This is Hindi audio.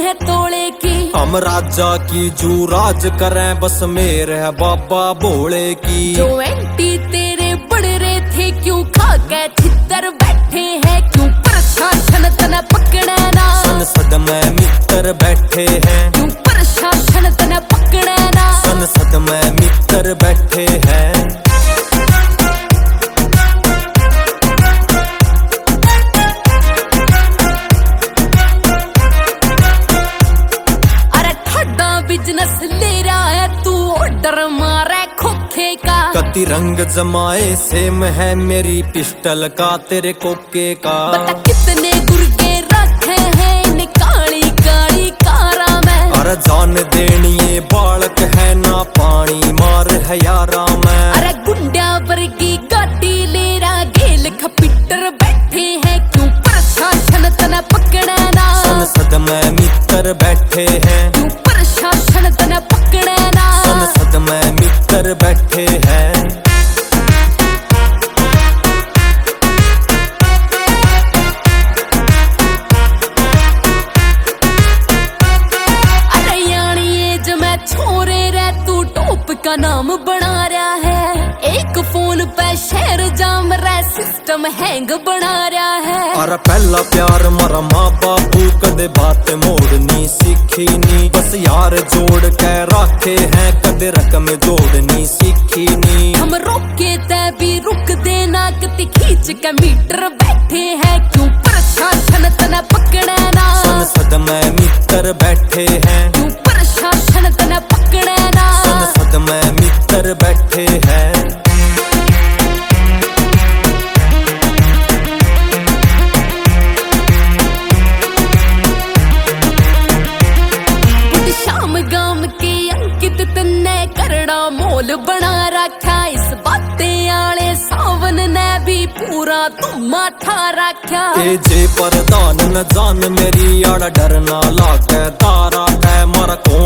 हैं तोड़े की। हम राजा की जू राज करें बस मेरे है बाबा भोले की। जो एंटी तेरे बढ़ रहे थे क्यों खा के छितर बैठे हैं, क्यों प्रशासन तना पकड़े ना। संसद में मित्र बैठे हैं, क्यों प्रशासन तना पकड़े ना। संसद में मित्र बैठे हैं। बिजनेस ले रहा है तू ऑर्डर मारे खोखे का। कति रंग जमाए सेम है मेरी पिस्टल का तेरे कोके का। बता कितने गुर्गे रखे हैं इन काली काली कारा में। अरे जान देनिए बालक है ना पानी मार है यारा में। अरे गुंडा वर्गी गाड़ी ले रहा गेल खपिटर बैठे हैं, क्यों प्रशासन तना पकड़े ना। संसद में मित्र बैठे हैं, क्यों प्रशासन तना पकड़े ना। संसद में मित्र बैठे हैं। अरे यानी एज में छोरे रे तू टॉप का नाम बना रहा है। एक फोन पे शेर जाम रहा सिस्टम हैंग बना रहा है। अरे पहला प्यार मारा माँ बापू कदे बात मोड़नी सीखी नी। बस यार जोड़ के रखे हैं कदे रकम जोड़नी सीखी नी। हम रोके ते भी रुक देना कति खींच के मीटर बैठे हैं, क्यों प्रशासन तना पकड़े ना। संसद में मित्र बैठे हैं, क्यों प्रशासन तना पकड़े ना। संसद में मित्र बैठे हैं। शाम गाम के अंकित तन्ने करड़ा मोल बना रखा। इस बातें आले सावन ने भी पूरा धुमा ठा रखा। ए जे प्रधान न जान मेरी आड़ा डरना लागे तारा है मारा